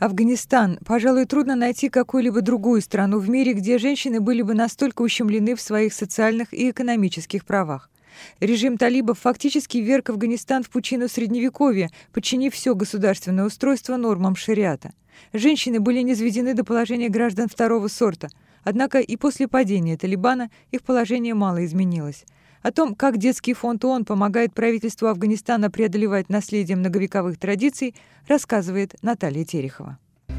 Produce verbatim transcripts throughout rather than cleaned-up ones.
Афганистан. Пожалуй, трудно найти какую-либо другую страну в мире, где женщины были бы настолько ущемлены в своих социальных и экономических правах. Режим талибов фактически вверг Афганистан в пучину Средневековья, подчинив все государственное устройство нормам шариата. Женщины были низведены до положения граждан второго сорта, однако и после падения Талибана их положение мало изменилось. О том, как детский фонд ООН помогает правительству Афганистана преодолевать наследие многовековых традиций, рассказывает Наталья Терехова.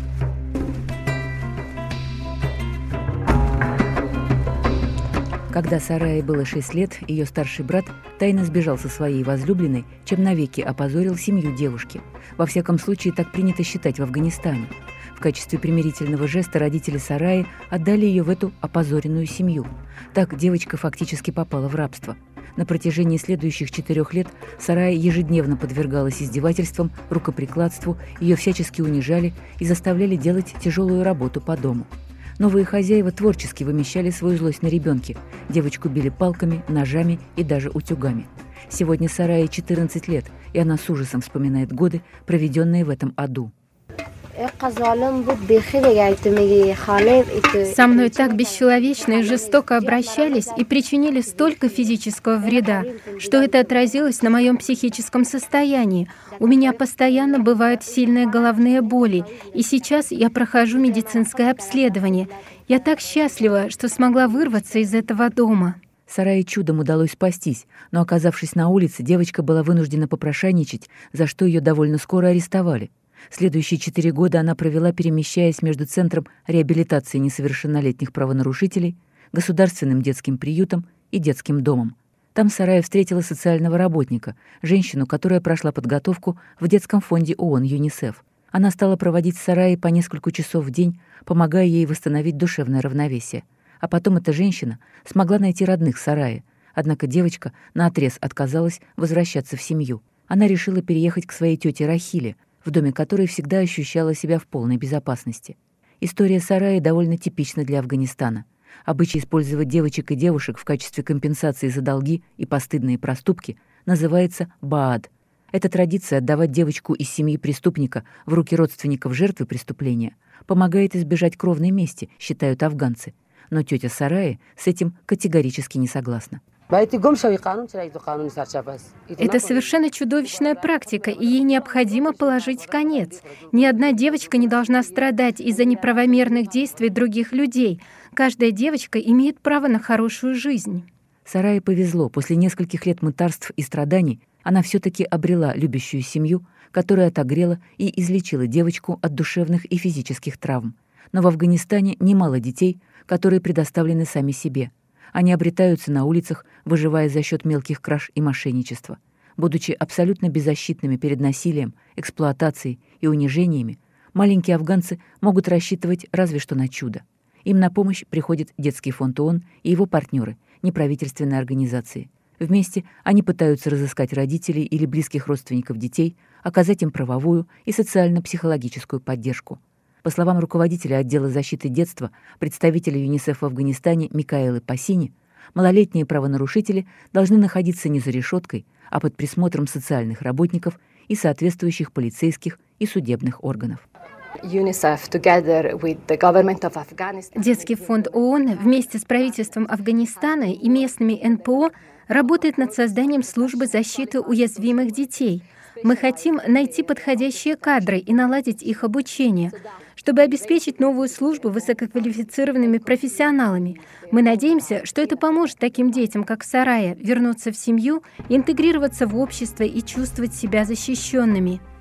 Когда Сарае было шесть лет, ее старший брат тайно сбежал со своей возлюбленной, чем навеки опозорил семью девушки. Во всяком случае, так принято считать в Афганистане. В качестве примирительного жеста родители Сараи отдали ее в эту опозоренную семью. Так девочка фактически попала в рабство. На протяжении следующих четырех лет Сарая ежедневно подвергалась издевательствам, рукоприкладству, ее всячески унижали и заставляли делать тяжелую работу по дому. Новые хозяева творчески вымещали свою злость на ребенке. Девочку били палками, ножами и даже утюгами. Сегодня Сарае четырнадцать лет, и она с ужасом вспоминает годы, проведенные в этом аду. Со мной так бесчеловечно и жестоко обращались и причинили столько физического вреда, что это отразилось на моем психическом состоянии. У меня постоянно бывают сильные головные боли, и сейчас я прохожу медицинское обследование. Я так счастлива, что смогла вырваться из этого дома. Сарае чудом удалось спастись, но, оказавшись на улице, девочка была вынуждена попрошайничать, за что ее довольно скоро арестовали. Следующие четыре года она провела, перемещаясь между Центром реабилитации несовершеннолетних правонарушителей, государственным детским приютом и детским домом. Там Сарая встретила социального работника, женщину, которая прошла подготовку в детском фонде ООН ЮНИСЕФ. Она стала проводить в Сарае по несколько часов в день, помогая ей восстановить душевное равновесие. А потом эта женщина смогла найти родных в Сарае, однако девочка наотрез отказалась возвращаться в семью. Она решила переехать к своей тете Рахиле, в доме которой всегда ощущала себя в полной безопасности. История Сараи довольно типична для Афганистана. Обычай использовать девочек и девушек в качестве компенсации за долги и постыдные проступки называется баад. Эта традиция отдавать девочку из семьи преступника в руки родственников жертвы преступления помогает избежать кровной мести, считают афганцы. Но тетя Сараи с этим категорически не согласна. Это совершенно чудовищная практика, и ей необходимо положить конец. Ни одна девочка не должна страдать из-за неправомерных действий других людей. Каждая девочка имеет право на хорошую жизнь. Сарае повезло. После нескольких лет мытарств и страданий она все-таки обрела любящую семью, которая отогрела и излечила девочку от душевных и физических травм. Но в Афганистане немало детей, которые предоставлены сами себе. Они обретаются на улицах, выживая за счет мелких краж и мошенничества. Будучи абсолютно беззащитными перед насилием, эксплуатацией и унижениями, маленькие афганцы могут рассчитывать разве что на чудо. Им на помощь приходит детский фонд ООН и его партнеры, неправительственные организации. Вместе они пытаются разыскать родителей или близких родственников детей, оказать им правовую и социально-психологическую поддержку. По словам руководителя отдела защиты детства, представителя ЮНИСЕФ в Афганистане Микаэлы Пасини, малолетние правонарушители должны находиться не за решеткой, а под присмотром социальных работников и соответствующих полицейских и судебных органов. Детский фонд ООН вместе с правительством Афганистана и местными эн пэ о работает над созданием службы защиты уязвимых детей. Мы хотим найти подходящие кадры и наладить их обучение, чтобы обеспечить новую службу высококвалифицированными профессионалами. Мы надеемся, что это поможет таким детям, как Сарая, вернуться в семью, интегрироваться в общество и чувствовать себя защищенными.